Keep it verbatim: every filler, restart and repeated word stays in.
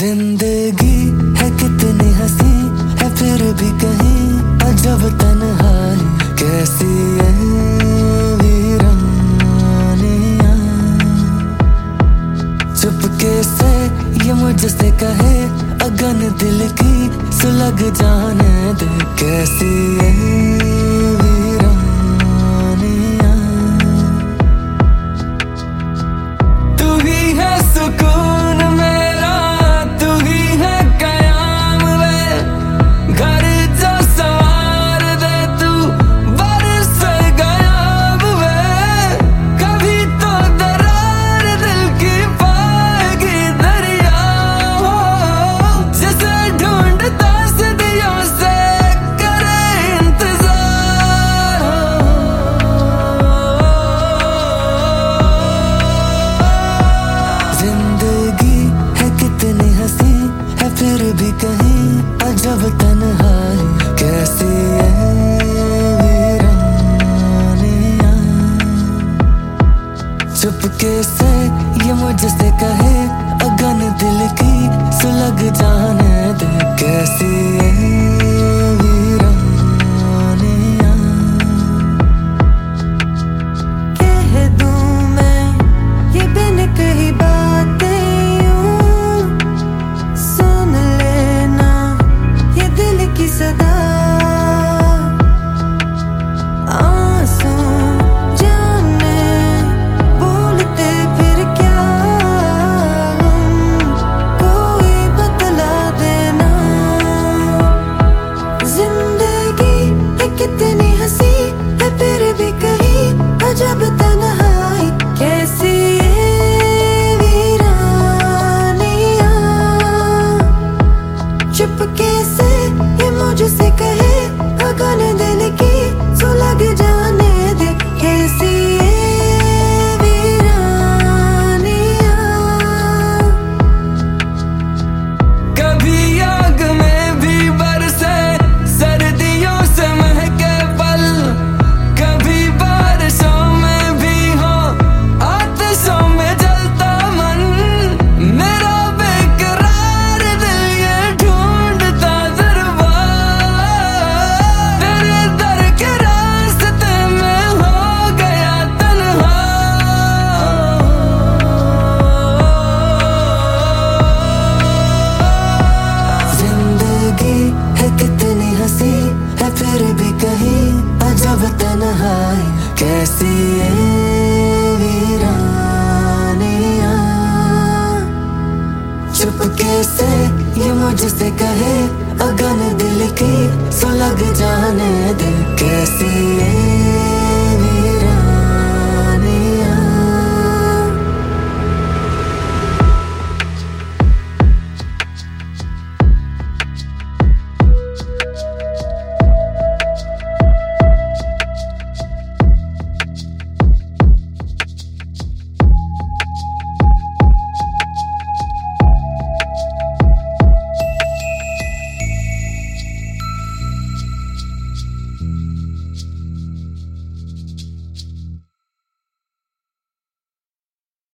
जिंदगी है कितनी हंसी है फिर भी कहीं अजब तन्हाई कैसी है वीरानियां। चुपके से ये मुझसे कहे अगन दिल की सुलग जाने दे कैसी है वीरानियां। तू ही है सुकून मेरा तू ही है कयाम वे घर जो सवार दे तू बरस गया वे। कभी तो दरार दिल की पाएगी दरिया हो जिसे ढूंढता सदियों से करे इंतजार हो। जिंदगी है कितनी हंसी है फिर भी कहीं अजब तन्हाई कैसी है वीरानियां। चुपके से ये मुझसे कहे अगन दिल की सुलग जाने दे कैसी है वीरानियां। कह दूं मैं ये बिन कही बातें यूं सुन लेना ये दिल की सदा। आंसू जाने बोलते फिर क्या कोई बतला देना। जिंदगी है कितनी हंसी है फिर भी कहीं अजब तन्हाई कैसी है वीरानियां। चुपके से ये मुझसे कहे अगन दिल की सुलग जाने दे कैसी है वीरानियां। कभी आग में भी बरसे सर्दियों से महके पल कभी बारिशों में भी हो आतिशों में जलता मन। मेरा बेकरार दिल ये ढूंढता दरबार तेरे दर के रास्ते में हो गया तन्हा। जिंदगी है कितनी हंसी है फिर भी कहीं अजब तन्हाई कैसी है वीरानियां। चुपके से ये मुझसे कहे अगन दिल की सुलग जाने दे कैसी है